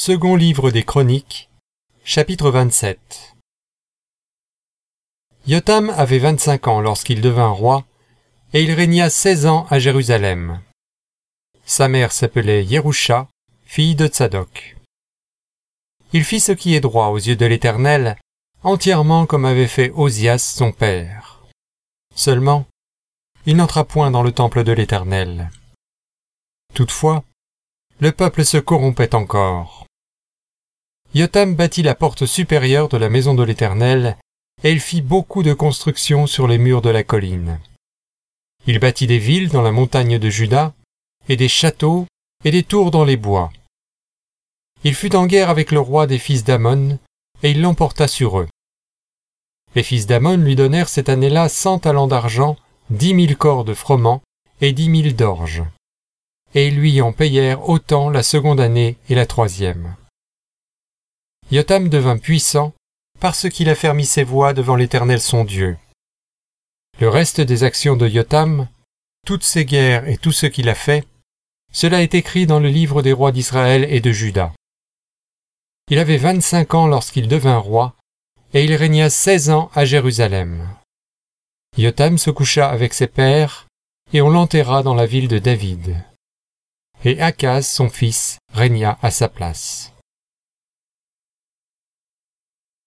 Second livre des Chroniques, chapitre 27. Yotam avait 25 ans lorsqu'il devint roi, et il régna 16 ans à Jérusalem. Sa mère s'appelait Yérusha, fille de Tsadok. Il fit ce qui est droit aux yeux de l'Éternel, entièrement comme avait fait Osias son père. Seulement, il n'entra point dans le temple de l'Éternel. Toutefois, le peuple se corrompait encore. Yotam bâtit la porte supérieure de la maison de l'Éternel, et il fit beaucoup de constructions sur les murs de la colline. Il bâtit des villes dans la montagne de Juda, et des châteaux, et des tours dans les bois. Il fut en guerre avec le roi des fils d'Ammon, et il l'emporta sur eux. Les fils d'Ammon lui donnèrent cette année-là 100 talents d'argent, 10 000 corps de froment, et 10 000 d'orge. Et ils lui en payèrent autant la seconde année et la troisième. Yotam devint puissant parce qu'il affermit ses voies devant l'Éternel son Dieu. Le reste des actions de Yotam, toutes ses guerres et tout ce qu'il a fait, cela est écrit dans le livre des rois d'Israël et de Juda. Il avait 25 ans lorsqu'il devint roi, et il régna 16 ans à Jérusalem. Yotam se coucha avec ses pères, et on l'enterra dans la ville de David. Et Akaz, son fils, régna à sa place.